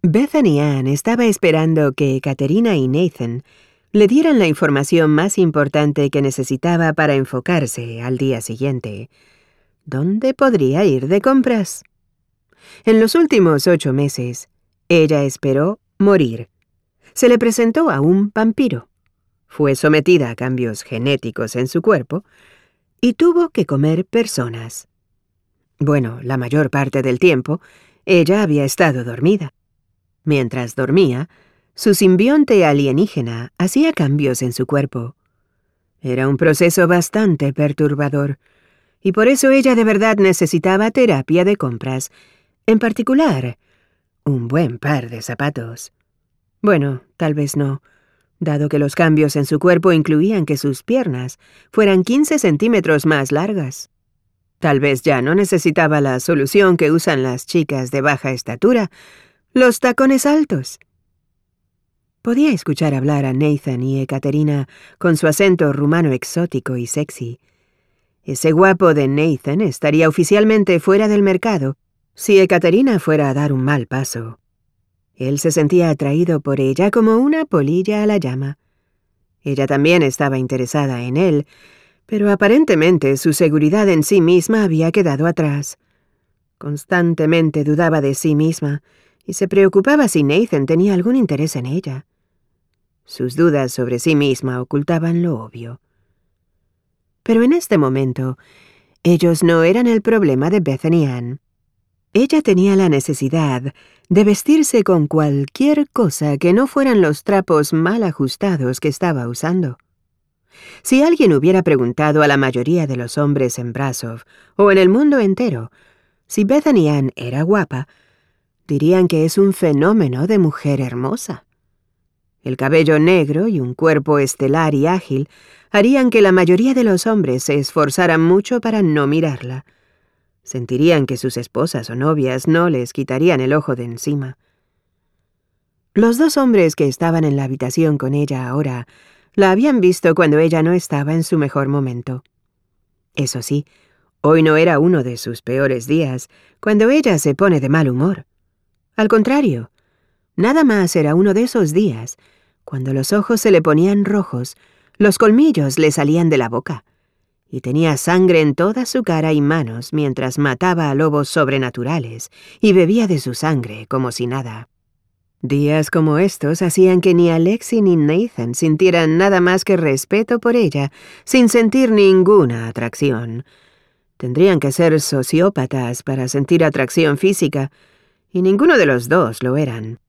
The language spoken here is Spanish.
Bethany Ann estaba esperando que Katerina y Nathan le dieran la información más importante que necesitaba para enfocarse al día siguiente. ¿Dónde podría ir de compras? En los últimos 8 meses, ella esperó morir. Se le presentó a un vampiro. Fue sometida a cambios genéticos en su cuerpo y tuvo que comer personas. Bueno, la mayor parte del tiempo, ella había estado dormida. Mientras dormía, su simbionte alienígena hacía cambios en su cuerpo. Era un proceso bastante perturbador, y por eso ella de verdad necesitaba terapia de compras, en particular, un buen par de zapatos. Bueno, tal vez no, dado que los cambios en su cuerpo incluían que sus piernas fueran 15 centímetros más largas. Tal vez ya no necesitaba la solución que usan las chicas de baja estatura, los tacones altos. Podía escuchar hablar a Nathan y Ekaterina con su acento rumano exótico y sexy. Ese guapo de Nathan estaría oficialmente fuera del mercado si Ekaterina fuera a dar un mal paso. Él se sentía atraído por ella como una polilla a la llama. Ella también estaba interesada en él, pero aparentemente su seguridad en sí misma había quedado atrás. Constantemente dudaba de sí misma y se preocupaba si Nathan tenía algún interés en ella. Sus dudas sobre sí misma ocultaban lo obvio. Pero en este momento, ellos no eran el problema de Bethany Ann. Ella tenía la necesidad de vestirse con cualquier cosa que no fueran los trapos mal ajustados que estaba usando. Si alguien hubiera preguntado a la mayoría de los hombres en Brasov, o en el mundo entero, si Bethany Ann era guapa, dirían que es un fenómeno de mujer hermosa. El cabello negro y un cuerpo estelar y ágil harían que la mayoría de los hombres se esforzaran mucho para no mirarla. Sentirían que sus esposas o novias no les quitarían el ojo de encima. Los 2 hombres que estaban en la habitación con ella ahora la habían visto cuando ella no estaba en su mejor momento. Eso sí, hoy no era uno de sus peores días, cuando ella se pone de mal humor. Al contrario, nada más era uno de esos días, cuando los ojos se le ponían rojos, los colmillos le salían de la boca, y tenía sangre en toda su cara y manos mientras mataba a lobos sobrenaturales y bebía de su sangre como si nada. Días como estos hacían que ni Alexei ni Nathan sintieran nada más que respeto por ella, sin sentir ninguna atracción. Tendrían que ser sociópatas para sentir atracción física, y ninguno de los dos lo eran.